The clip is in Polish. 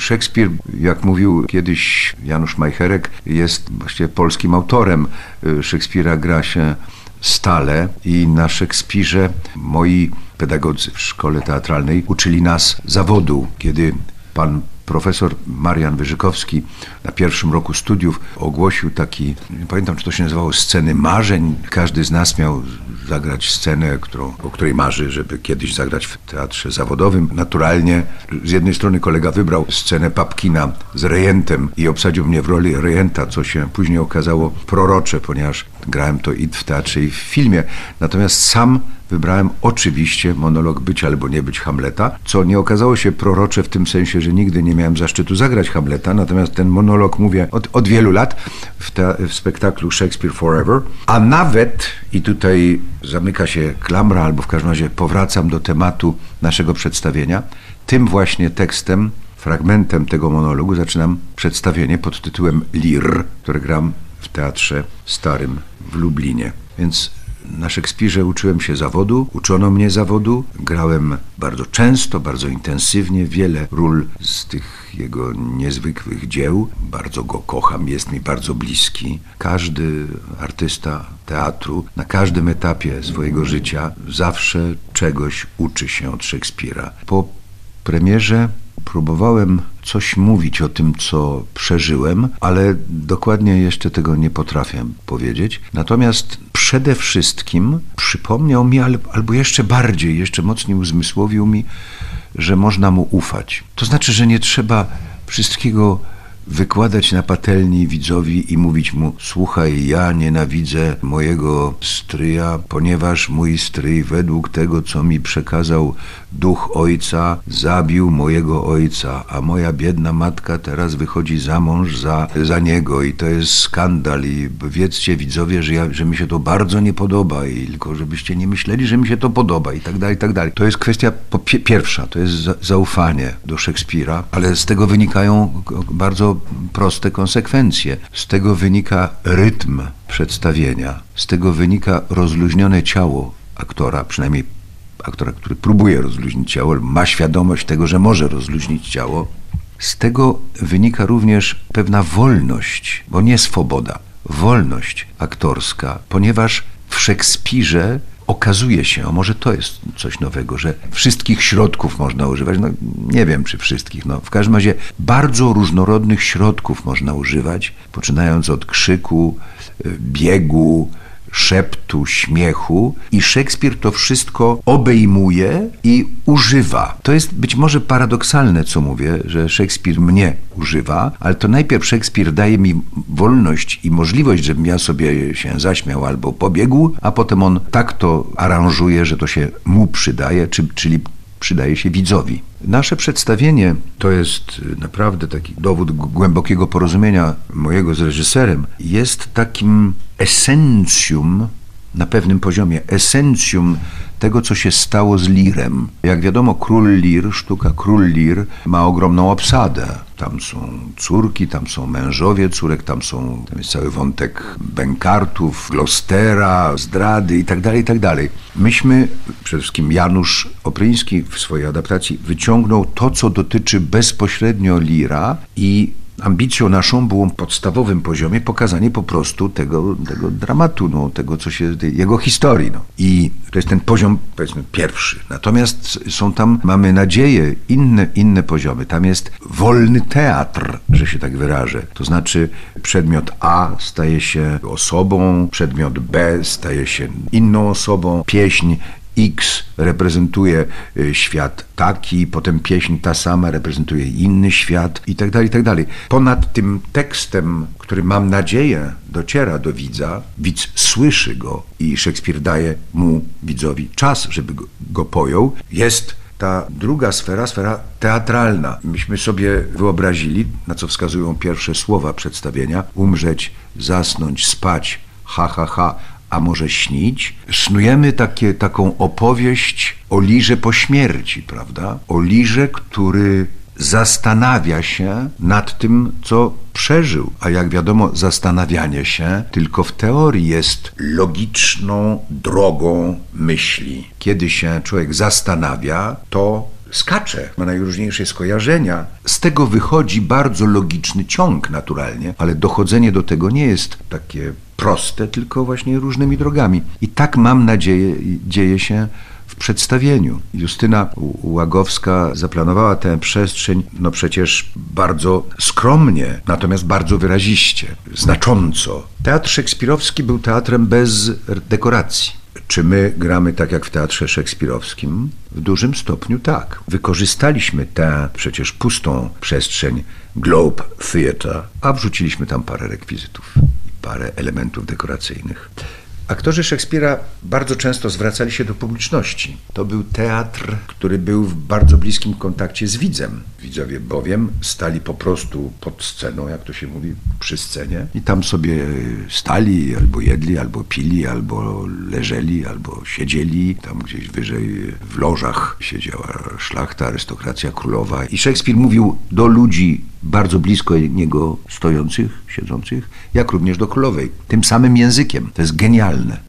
Szekspir, jak mówił kiedyś Janusz Majcherek, jest właściwie polskim autorem. Szekspira gra się stale i na Szekspirze moi pedagodzy w szkole teatralnej uczyli nas zawodu. Kiedy pan profesor Marian Wyżykowski na pierwszym roku studiów ogłosił taki, nie pamiętam, czy to się nazywało Sceny Marzeń. Każdy z nas miał zagrać scenę, o której marzy, żeby kiedyś zagrać w teatrze zawodowym. Naturalnie z jednej strony kolega wybrał scenę Papkina z rejentem i obsadził mnie w roli rejenta, co się później okazało prorocze, ponieważ grałem to i w teatrze, i w filmie. Natomiast sam wybrałem oczywiście monolog Być albo nie być Hamleta, co nie okazało się prorocze w tym sensie, że nigdy nie miałem zaszczytu zagrać Hamleta, natomiast ten monolog mówię od wielu lat w spektaklu Shakespeare Forever, a nawet, i tutaj zamyka się klamra, albo w każdym razie powracam do tematu naszego przedstawienia, tym właśnie tekstem, fragmentem tego monologu zaczynam przedstawienie pod tytułem Lir, które gram w Teatrze Starym w Lublinie. Więc na Szekspirze uczyłem się zawodu, uczono mnie zawodu, grałem bardzo często, bardzo intensywnie, wiele ról z tych jego niezwykłych dzieł. Bardzo go kocham, jest mi bardzo bliski. Każdy artysta teatru na każdym etapie swojego życia zawsze czegoś uczy się od Szekspira. Po premierze próbowałem coś mówić o tym, co przeżyłem, ale dokładnie jeszcze tego nie potrafię powiedzieć. Natomiast przede wszystkim przypomniał mi, albo jeszcze bardziej, jeszcze mocniej uzmysłowił mi, że można mu ufać. To znaczy, że nie trzeba wszystkiego wykładać na patelni widzowi i mówić mu: słuchaj, ja nienawidzę mojego stryja, ponieważ mój stryj według tego, co mi przekazał duch ojca, zabił mojego ojca, a moja biedna matka teraz wychodzi za mąż za niego i to jest skandal i wiedzcie widzowie, że mi się to bardzo nie podoba i tylko żebyście nie myśleli, że mi się to podoba i tak dalej, i tak dalej. To jest kwestia pierwsza, to jest zaufanie do Szekspira, ale z tego wynikają bardzo proste konsekwencje. Z tego wynika rytm przedstawienia, z tego wynika rozluźnione ciało aktora, przynajmniej aktora, który próbuje rozluźnić ciało, ma świadomość tego, że może rozluźnić ciało. Z tego wynika również pewna wolność, bo nie swoboda, wolność aktorska, ponieważ w Szekspirze okazuje się, a może to jest coś nowego, że wszystkich środków można używać. No, nie wiem, czy wszystkich. No, w każdym razie bardzo różnorodnych środków można używać, poczynając od krzyku, biegu, szeptu, śmiechu, i Szekspir to wszystko obejmuje i używa. To jest być może paradoksalne, co mówię, że Szekspir mnie używa, ale to najpierw Szekspir daje mi wolność i możliwość, żebym ja sobie się zaśmiał albo pobiegł, a potem on tak to aranżuje, że to się mu przydaje, czyli przydaje się widzowi. Nasze przedstawienie to jest naprawdę taki dowód głębokiego porozumienia mojego z reżyserem. Jest takim esencjum, na pewnym poziomie, esencjum tego, co się stało z Lirem. Jak wiadomo, Król Lir, sztuka Król Lir ma ogromną obsadę. Tam są córki, tam są mężowie córek, tam jest cały wątek bękartów, Glostera, zdrady i tak dalej, i tak dalej. Myśmy, przede wszystkim Janusz Opryński w swojej adaptacji wyciągnął to, co dotyczy bezpośrednio Lira, i ambicją naszą było w podstawowym poziomie pokazanie po prostu tego dramatu, no, tego, co się, jego historii. No. I to jest ten poziom, powiedzmy, pierwszy. Natomiast są tam, mamy nadzieję, inne poziomy. Tam jest wolny teatr, że się tak wyrażę. To znaczy przedmiot A staje się osobą, przedmiot B staje się inną osobą, pieśń X reprezentuje świat taki, potem pieśń ta sama reprezentuje inny świat i tak dalej, i tak dalej. Ponad tym tekstem, który, mam nadzieję, dociera do widza, widz słyszy go i Szekspir daje mu, widzowi, czas, żeby go pojął, jest ta druga sfera, sfera teatralna. Myśmy sobie wyobrazili, na co wskazują pierwsze słowa przedstawienia: umrzeć, zasnąć, spać, ha, ha, ha, a może śnić. Snujemy taką opowieść o Lirze po śmierci, prawda? O Lirze, który zastanawia się nad tym, co przeżył. A jak wiadomo, zastanawianie się tylko w teorii jest logiczną drogą myśli. Kiedy się człowiek zastanawia, to skacze, ma najróżniejsze skojarzenia. Z tego wychodzi bardzo logiczny ciąg naturalnie, ale dochodzenie do tego nie jest takie proste, tylko właśnie różnymi drogami. I tak mam nadzieję, dzieje się w przedstawieniu. Justyna Łagowska zaplanowała tę przestrzeń, no przecież bardzo skromnie, natomiast bardzo wyraziście, znacząco. Teatr szekspirowski był teatrem bez dekoracji. Czy my gramy tak jak w teatrze szekspirowskim? W dużym stopniu tak. Wykorzystaliśmy tę przecież pustą przestrzeń Globe Theatre, a wrzuciliśmy tam parę rekwizytów i parę elementów dekoracyjnych. Aktorzy Szekspira bardzo często zwracali się do publiczności. To był teatr, który był w bardzo bliskim kontakcie z widzem. Widzowie bowiem stali po prostu pod sceną, jak to się mówi, przy scenie i tam sobie stali, albo jedli, albo pili, albo leżeli, albo siedzieli. Tam gdzieś wyżej w lożach siedziała szlachta, arystokracja królowa. I Szekspir mówił do ludzi bardzo blisko niego stojących, siedzących, jak również do królowej. Tym samym językiem. To jest genialne.